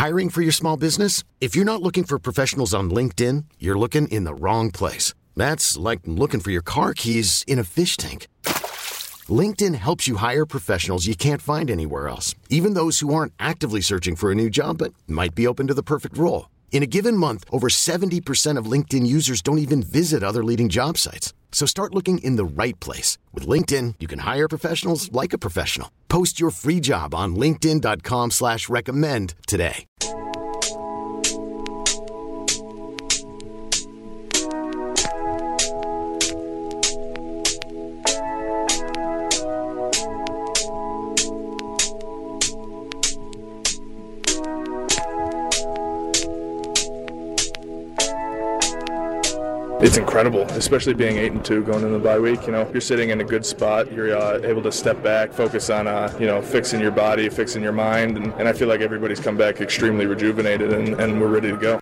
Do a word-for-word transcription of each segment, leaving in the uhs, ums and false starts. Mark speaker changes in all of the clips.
Speaker 1: Hiring for your small business? If you're not looking for professionals on LinkedIn, you're looking in the wrong place. That's like looking for your car keys in a fish tank. LinkedIn helps you hire professionals you can't find anywhere else, even those who aren't actively searching for a new job but might be open to the perfect role. In a given month, over seventy percent of LinkedIn users don't even visit other leading job sites. So start looking in the right place. With LinkedIn, you can hire professionals like a professional. Post your free job on linkedin.com slash recommend today.
Speaker 2: It's incredible, especially being eight and two going into the bye week. You know, you're sitting in a good spot. You're uh, able to step back, focus on uh, you know fixing your body, fixing your mind, and, and I feel like everybody's come back extremely rejuvenated, and, and we're ready to go.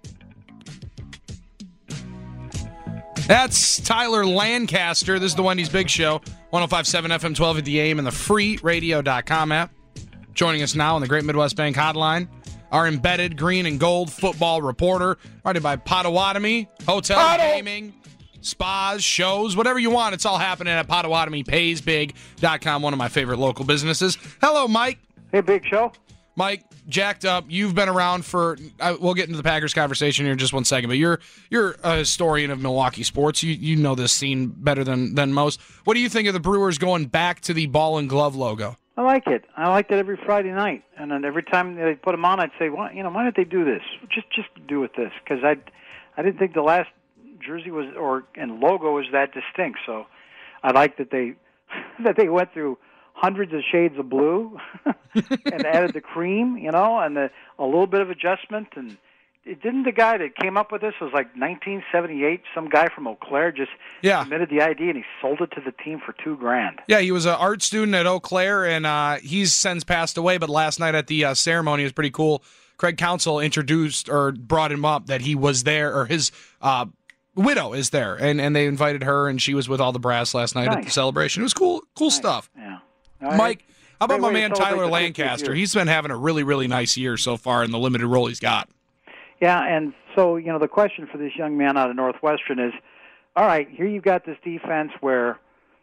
Speaker 3: That's Tyler Lancaster. This is the Wendy's Big Show, one oh five point seven F M, twelve at the A M, and the free radio dot com app. Joining us now on the Great Midwest Bank Hotline, our embedded green and gold football reporter, brought by Potawatomi, hotel, Potto. Gaming, spas, shows, whatever you want. It's all happening at Potawatomi Pays Big dot com, one of my favorite local businesses. Hello, Mike.
Speaker 4: Hey, Big Show.
Speaker 3: Mike, jacked up. You've been around for, uh, we'll get into the Packers conversation here in just one second, but you're you're a historian of Milwaukee sports. You you know this scene better than, than most. What do you think of the Brewers going back to the ball and glove logo?
Speaker 4: I like it. I liked it every Friday night, and then every time they put them on, I'd say, "Well, you know, why didn't they do this? Just, just do with this," because I, I didn't think the last jersey was or and logo was that distinct. So, I like that they, that they went through hundreds of shades of blue, and added the cream, you know, and the, a little bit of adjustment. And it didn't the guy that came up with this was like nineteen seventy-eight. Some guy from Eau Claire just
Speaker 3: yeah.
Speaker 4: submitted the idea, and he sold it to the team for two grand.
Speaker 3: Yeah, he was an art student at Eau Claire, and uh, he's since passed away. But last night at the uh, ceremony, it was pretty cool. Craig Counsell introduced or brought him up that he was there, or his uh, widow is there, and, and they invited her, and she was with all the brass last night
Speaker 4: nice.
Speaker 3: at the celebration. It was cool, cool
Speaker 4: nice.
Speaker 3: stuff.
Speaker 4: Yeah,
Speaker 3: Mike, how about my
Speaker 4: way to
Speaker 3: man
Speaker 4: celebrate
Speaker 3: Tyler
Speaker 4: the
Speaker 3: Lancaster?
Speaker 4: fiftieth year.
Speaker 3: He's been having a really, really nice year so far in the limited role he's got.
Speaker 4: Yeah, and so, you know, the question for this young man out of Northwestern is, all right, here you've got this defense where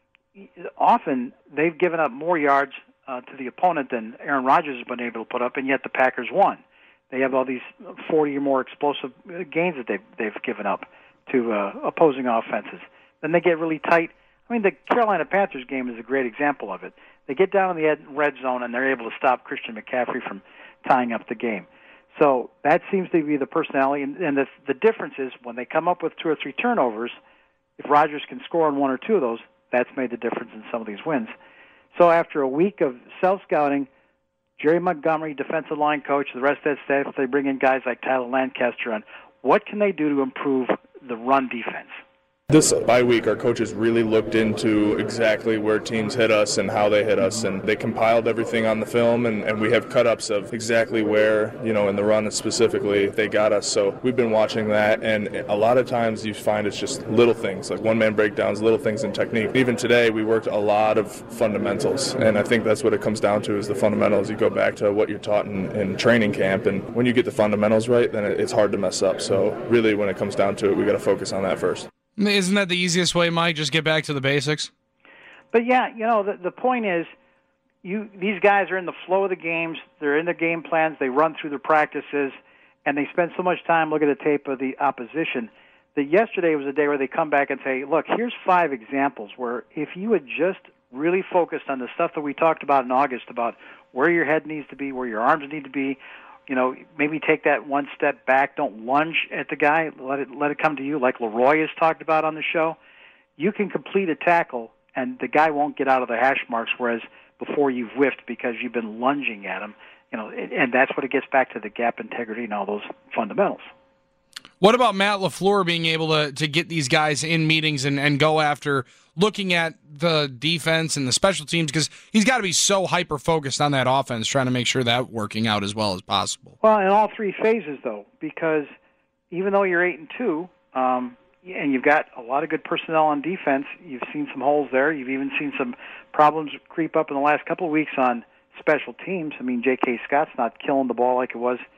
Speaker 4: often they've given up more yards uh, to the opponent than Aaron Rodgers has been able to put up, and yet the Packers won. They have all these forty or more explosive gains that they've, they've given up to uh, opposing offenses. Then they get really tight. I mean, the Carolina Panthers game is a great example of it. They get down in the red zone, and they're able to stop Christian McCaffrey from tying up the game. So that seems to be the personality, and, and the, the difference is when they come up with two or three turnovers, if Rodgers can score on one or two of those, that's made the difference in some of these wins. So after a week of self-scouting, Jerry Montgomery, defensive line coach, the rest of that staff, they bring in guys like Tyler Lancaster on. What can they do to improve the run defense?
Speaker 2: This bye week, our coaches really looked into exactly where teams hit us and how they hit us, and they compiled everything on the film, and, and we have cut-ups of exactly where, you know, in the run specifically, they got us. So we've been watching that, and a lot of times you find it's just little things, like one-man breakdowns, little things in technique. Even today, we worked a lot of fundamentals, and I think that's what it comes down to is the fundamentals. You go back to what you're taught in, in training camp, and when you get the fundamentals right, then it's hard to mess up. So really, when it comes down to it, we got to focus on that first.
Speaker 3: Isn't that the easiest way, Mike? Just get back to the basics?
Speaker 4: But, yeah, you know, the, the point is you these guys are in the flow of the games. They're in their game plans. They run through their practices, and they spend so much time looking at the tape of the opposition that yesterday was a day where they come back and say, look, here's five examples where if you had just really focused on the stuff that we talked about in August about where your head needs to be, where your arms need to be, you know, maybe take that one step back. Don't lunge at the guy. Let it let it come to you, like Leroy has talked about on the show. You can complete a tackle, and the guy won't get out of the hash marks, whereas before you've whiffed because you've been lunging at him. You know, and that's what it gets back to the gap integrity and all those fundamentals.
Speaker 3: What about Matt LaFleur being able to, to get these guys in meetings and, and go after looking at the defense and the special teams? Because he's got to be so hyper-focused on that offense, trying to make sure that's working out as well as possible.
Speaker 4: Well, in all three phases, though, because even though you're eight and two, um, and you've got a lot of good personnel on defense, you've seen some holes there. You've even seen some problems creep up in the last couple of weeks on special teams. I mean, J K. Scott's not killing the ball like it was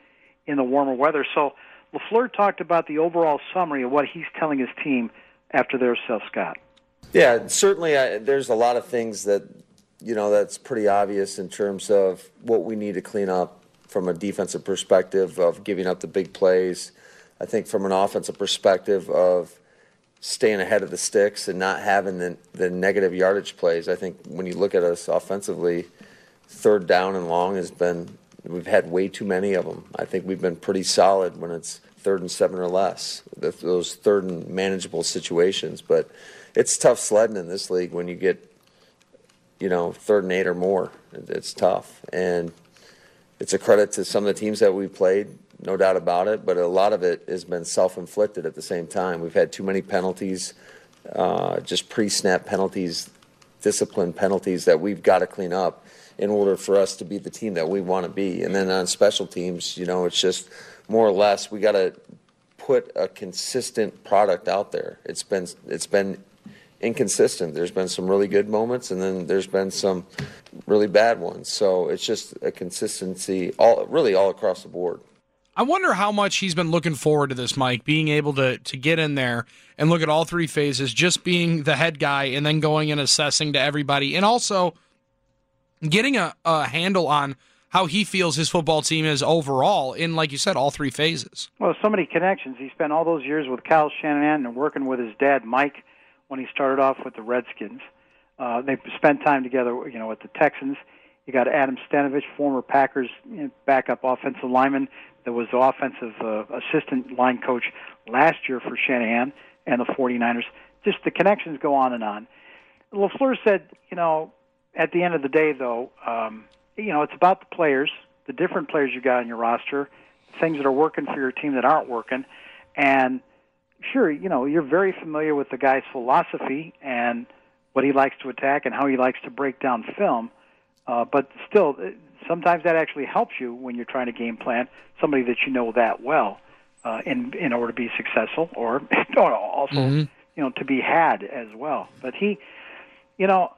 Speaker 4: in the warmer weather. So LaFleur talked about the overall summary of what he's telling his team after their Self Scott.
Speaker 5: Yeah, certainly I, there's a lot of things that, you know, that's pretty obvious in terms of what we need to clean up from a defensive perspective of giving up the big plays. I think from an offensive perspective of staying ahead of the sticks and not having the, the negative yardage plays. I think when you look at us offensively, third down and long has been, we've had way too many of them. I think we've been pretty solid when it's third and seven or less, those third and manageable situations. But it's tough sledding in this league when you get, you know, third and eight or more. It's tough. And it's a credit to some of the teams that we played, no doubt about it, but a lot of it has been self-inflicted at the same time. We've had too many penalties, uh, just pre-snap penalties, discipline penalties that we've got to clean up in order for us to be the team that we want to be. And then on special teams, you know, it's just more or less we got to put a consistent product out there. It's been it's been inconsistent. There's been some really good moments, and then there's been some really bad ones. So it's just a consistency, all really all across the board.
Speaker 3: I wonder how much he's been looking forward to this, Mike, being able to to get in there and look at all three phases, just being the head guy and then going and assessing to everybody, and also getting a, a handle on how he feels his football team is overall in, like you said, all three phases.
Speaker 4: Well, so many connections. He spent all those years with Kyle Shanahan and working with his dad, Mike, when he started off with the Redskins. Uh, they spent time together, you know, with the Texans. You got Adam Stanovich, former Packers you know, backup offensive lineman, that was the offensive uh, assistant line coach last year for Shanahan and the 49ers. Just the connections go on and on. LaFleur said, you know, at the end of the day, though, um, you know, it's about the players, the different players you got on your roster, things that are working for your team that aren't working. And sure, you know, you're very familiar with the guy's philosophy and what he likes to attack and how he likes to break down film. Uh, but still, sometimes that actually helps you when you're trying to game plan somebody that you know that well uh, in in order to be successful, or also mm-hmm. you know to be had as well. But he, you know,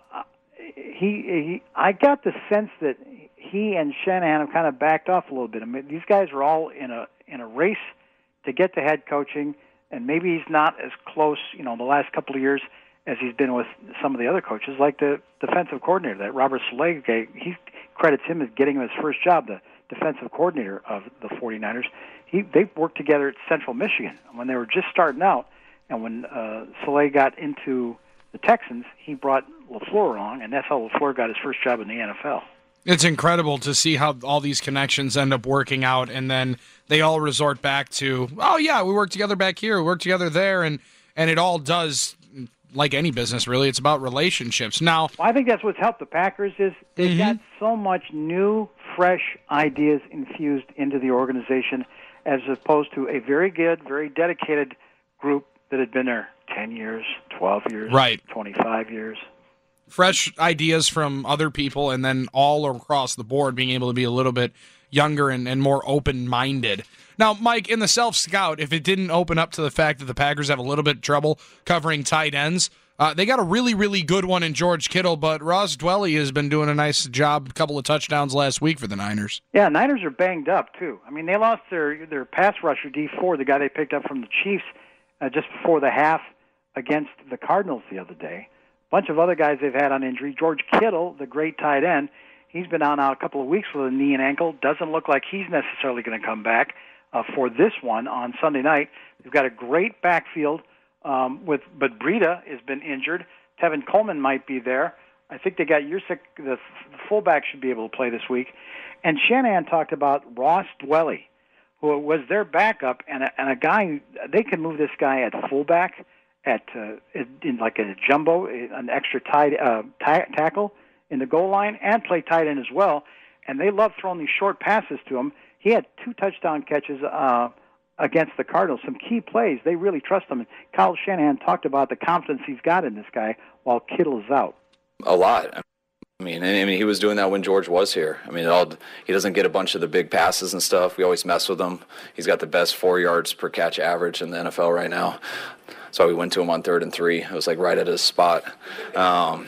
Speaker 4: he, he I got the sense that he and Shanahan have kind of backed off a little bit. I mean, these guys are all in a in a race to get to head coaching, and maybe he's not as close, you know, the last couple of years as he's been with some of the other coaches, like the defensive coordinator, that Robert Saleh guy. He credits him as getting him his first job, the defensive coordinator of the 49ers. He They worked together at Central Michigan when they were just starting out, and when uh, Saleh got into the Texans, he brought LaFleur along, and that's how LaFleur got his first job in the N F L.
Speaker 3: It's incredible to see how all these connections end up working out, and then they all resort back to, oh, yeah, we worked together back here, we worked together there, and, and it all does, like any business, really, it's about relationships. Now,
Speaker 4: well, I think that's what's helped the Packers is they've mm-hmm. got so much new, fresh ideas infused into the organization as opposed to a very good, very dedicated group that had been there ten years, twelve years,
Speaker 3: right.
Speaker 4: twenty-five years.
Speaker 3: Fresh ideas from other people, and then all across the board being able to be a little bit younger and, and more open-minded. Now, Mike, in the self-scout, if it didn't open up to the fact that the Packers have a little bit of trouble covering tight ends, uh, they got a really, really good one in George Kittle, but Ross Dwelley has been doing a nice job, a couple of touchdowns last week for the Niners.
Speaker 4: Yeah, Niners are banged up, too. I mean, they lost their, their pass rusher, D four, the guy they picked up from the Chiefs uh, just before the half against the Cardinals the other day. A bunch of other guys they've had on injury. George Kittle, the great tight end, he's been out now a couple of weeks with a knee and ankle. Doesn't look like he's necessarily going to come back uh, for this one on Sunday night. They've got a great backfield, um, with but Breida has been injured. Tevin Coleman might be there. I think they got Yurcik, the fullback, should be able to play this week. And Shanahan talked about Ross Dwelley, who was their backup, and a, and a guy, they can move this guy at fullback, at uh, in like a jumbo, an extra tight uh, t- tackle in the goal line, and play tight end as well. And they love throwing these short passes to him. He had two touchdown catches uh, against the Cardinals, some key plays. They really trust him. And Kyle Shanahan talked about the confidence he's got in this guy while Kittle is out.
Speaker 6: A lot. I mean, I mean, he was doing that when George was here. I mean, it all, he doesn't get a bunch of the big passes and stuff. We always mess with him. He's got the best four yards per catch average in the N F L right now. So we went to him on third and three. It was like right at his spot. Um,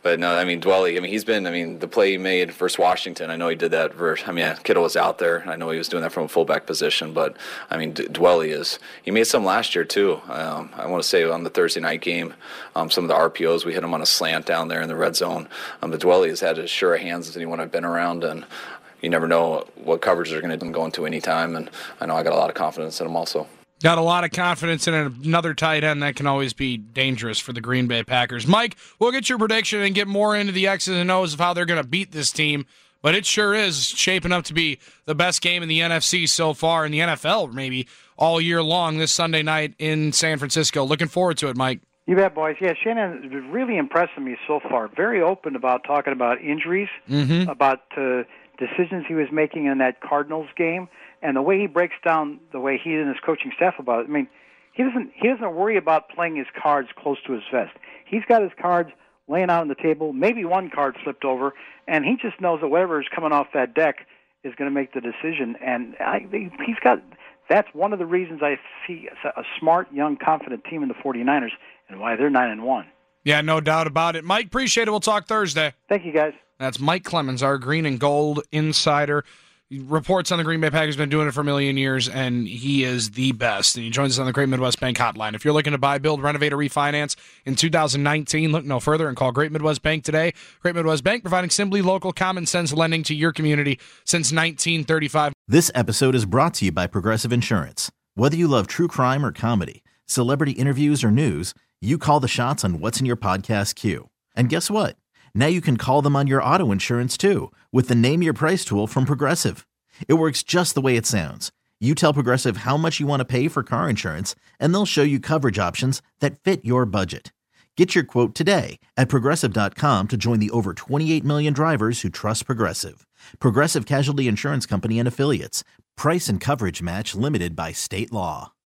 Speaker 6: But no, I mean, Dwelley, I mean, he's been, I mean, the play he made versus Washington, I know he did that versus, I mean, yeah, Kittle was out there. I know he was doing that from a fullback position, but, I mean, D- Dwelley is, he made some last year, too. Um, I want to say on the Thursday night game, um, some of the R P Os, we hit him on a slant down there in the red zone. Um, but Dwelley has had as sure of hands as anyone I've been around, and you never know what coverages are going to go into any time, and I know I got a lot of confidence in him also.
Speaker 3: Got a lot of confidence in another tight end that can always be dangerous for the Green Bay Packers. Mike, we'll get your prediction and get more into the X's and O's of how they're going to beat this team, but it sure is shaping up to be the best game in the N F C so far, in the N F L maybe, all year long this Sunday night in San Francisco. Looking forward to it, Mike.
Speaker 4: You bet, boys. Yeah, Shannon has been really impressing me so far. Very open about talking about injuries,
Speaker 3: mm-hmm.
Speaker 4: about uh, decisions he was making in that Cardinals game. And the way he breaks down the way he and his coaching staff about it, I mean, he doesn't he doesn't worry about playing his cards close to his vest. He's got his cards laying out on the table, maybe one card flipped over, and he just knows that whatever is coming off that deck is going to make the decision. And I, he's got that's one of the reasons I see a smart, young, confident team in the 49ers and why they're nine and one.
Speaker 3: Yeah, no doubt about it. Mike, appreciate it. We'll talk Thursday.
Speaker 4: Thank you, guys.
Speaker 3: That's Mike Clemens, our green and gold insider. He reports on the Green Bay Packers, been doing it for a million years, and he is the best. And he joins us on the Great Midwest Bank hotline. If you're looking to buy, build, renovate, or refinance in two thousand nineteen, look no further and call Great Midwest Bank today. Great Midwest Bank, providing simply local, common-sense lending to your community since nineteen thirty-five.
Speaker 7: This episode is brought to you by Progressive Insurance. Whether you love true crime or comedy, celebrity interviews or news, you call the shots on what's in your podcast queue. And guess what? Now you can call them on your auto insurance, too, with the Name Your Price tool from Progressive. It works just the way it sounds. You tell Progressive how much you want to pay for car insurance, and they'll show you coverage options that fit your budget. Get your quote today at Progressive dot com to join the over twenty-eight million drivers who trust Progressive. Progressive Casualty Insurance Company and Affiliates. Price and coverage match limited by state law.